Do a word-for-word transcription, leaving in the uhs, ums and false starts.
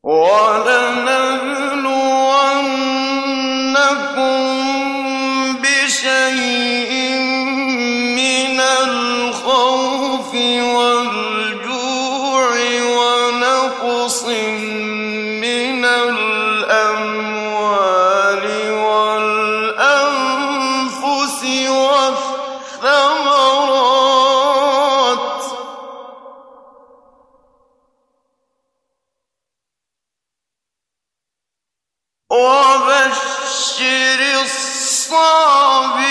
وَلَنَبْلُوَنَّكُم بِشَيْءٍ مِّنَ الْخَوْفِ وَالْجُوعِ وَنَقْصٍ مِّنَ الْأَمْوَالِ وَالْأَنفُسِ وَالثَّمَرَاتِ ۗ وَبَشِّرِ الصَّابِرِينَ